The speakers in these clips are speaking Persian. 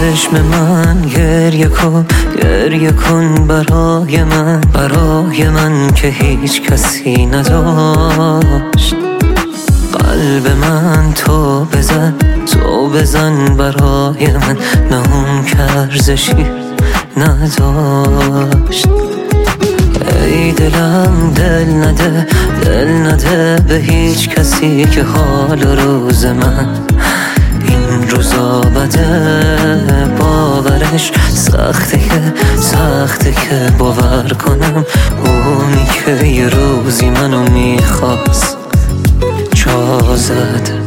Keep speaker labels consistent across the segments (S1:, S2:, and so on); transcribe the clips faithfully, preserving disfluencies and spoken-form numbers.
S1: چشم من گریه کن، گریه کن برای من، برای من که هیچ کسی نداشت. قلب من تو بزن، تو بزن برای من، نه اون که ارزشی نداشت. ای دلم دل نده، دل نده به هیچ کسی که حال روز من این روزا بده. باورش سخته که سخته که باور کنم اونی که یه روزی منو میخواست جا زده.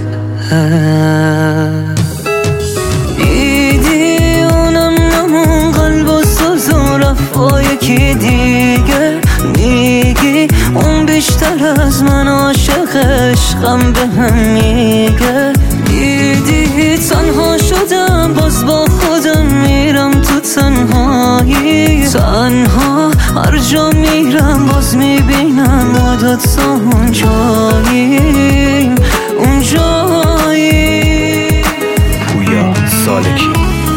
S1: دیدی اونم نمون قلب و سوز و رفت با یکی دیگه. میگی اون بیشتر از من عاشق عشقم به هم میگه. دیدی تنها شدم باز با خودم میرم تو تنهایی. تنها هر جا میرم باز میبینم ما دوتا اون جاییم، اون جاییم.
S2: پویا سالکی.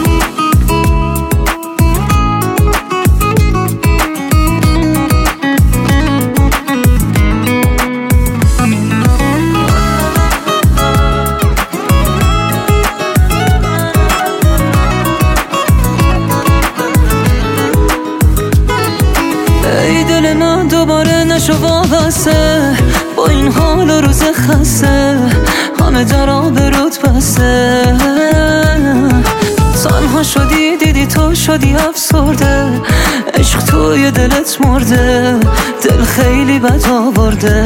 S1: ای دل من دوباره نشو وابسته با این حال و روز خسته، همه در آبروت بسته. تنها شدی دیدی تو شدی افسرده، عشق توی دلت مرده، دل خیلی بد آورده.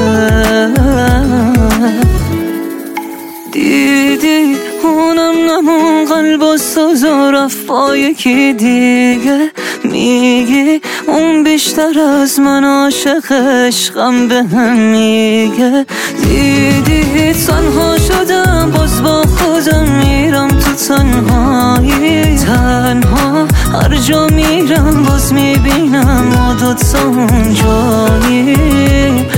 S1: دیدی اونم نمون قلب و سوز و رفت با یکی دیگه. میگی اون بیشتر از من عاشق عشقم به هم میگه. دیدی تنها شدم باز با خودم میرم تو تنهایی. تنها هر جا میرم باز میبینم ما دوتا اون جاییم،